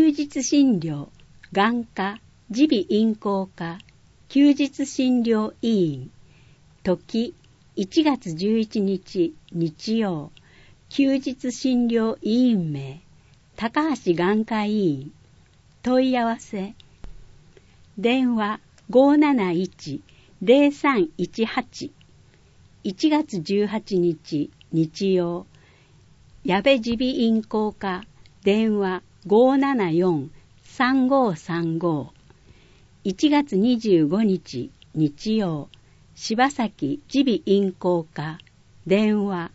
休日診療、眼科、耳鼻咽喉科、休日診療医院、時1月11日日曜、休日診療医院名、高橋眼科医院、問い合わせ、電話 571-0318、1月18日日曜、矢部耳鼻咽喉科、電話 574-3535、1月25日日曜、柴崎耳鼻咽喉科、電話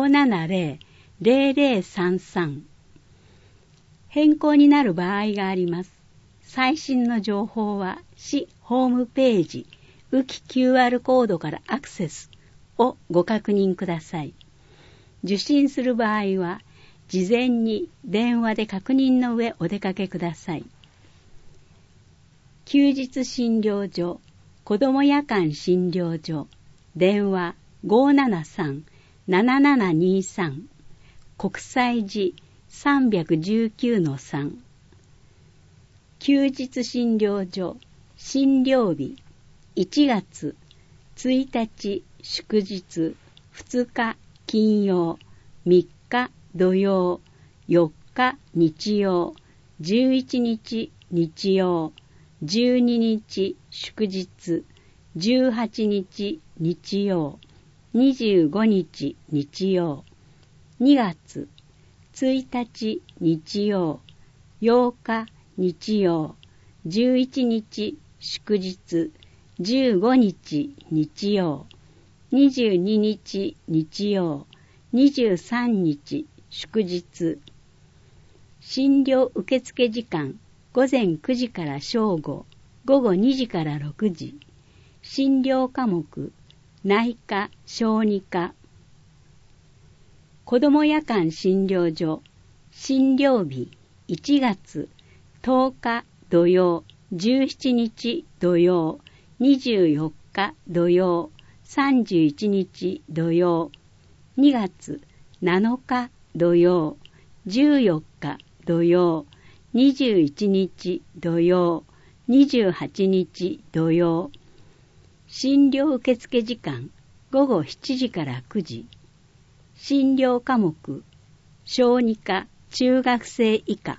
570-0033。変更になる場合があります。最新の情報は市ホームページ、浮き QR コードからアクセスをご確認ください。受診する場合は、事前に電話で確認の上お出かけください。休日診療所、子ども夜間診療所、電話 573-7723、国際寺319-3。休日診療所、診療日、1月1日祝日、2日金曜、3日土曜、4日日曜、11日日曜、12日祝日、18日日曜、25日日曜、2月1日日曜、8日日曜、11日祝日、15日日曜、22日日曜、23日祝日。診療受付時間、午前9時から正午、午後2時から6時。診療科目、内科、小児科。子ども夜間診療所、診療日、1月10日土曜、17日土曜、24日土曜、31日土曜、2月7日土曜、14日土曜、21日土曜、28日土曜。診療受付時間、午後7時から9時。診療科目、小児科、中学生以下。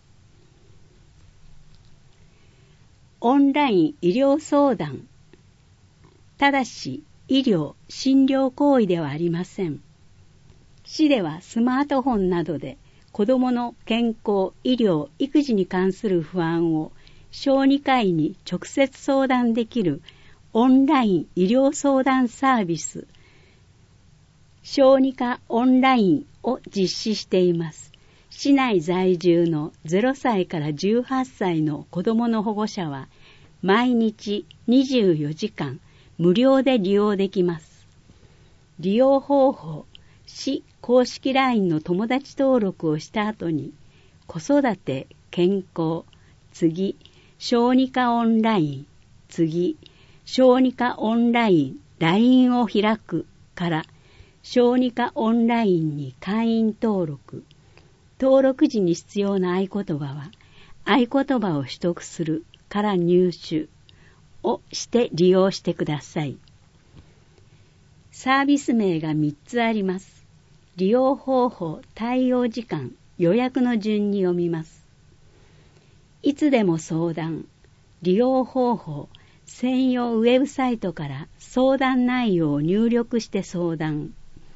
オンライン医療相談。ただし、医療・診療行為ではありません。市ではスマートフォンなどで子どもの健康、医療、育児に関する不安を小児科医に直接相談できるオンライン医療相談サービス、小児科オンラインを実施しています。市内在住の0歳から18歳の子どもの保護者は毎日24時間無料で利用できます。利用方法、市公式 LINE の友達登録をした後に子育て、健康、次、小児科オンライン、次、小児科オンライン LINE を開くから小児科オンラインに会員登録。登録時に必要な合言葉は合言葉を取得するから入手をして利用してください。サービス名が3つあります。利用方法、対応時間、予約の順に読みます。いつでも相談、利用方法、専用ウェブサイトから相談内容を入力して相談。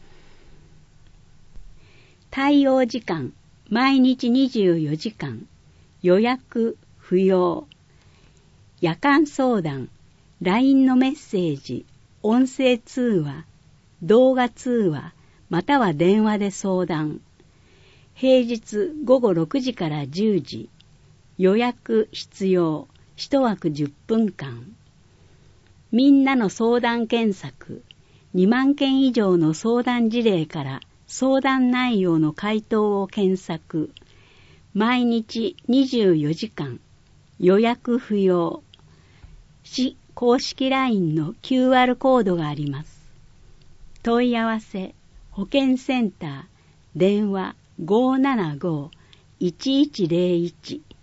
対応時間、毎日24時間、予約不要。夜間相談、LINE のメッセージ、音声通話、動画通話、または電話で相談。平日午後6時から10時。予約必要。1枠10分間。みんなの相談検索。2万件以上の相談事例から相談内容の回答を検索。毎日24時間。予約不要。市公式 LINE の QR コードがあります。問い合わせ、保健センター、電話 575-1101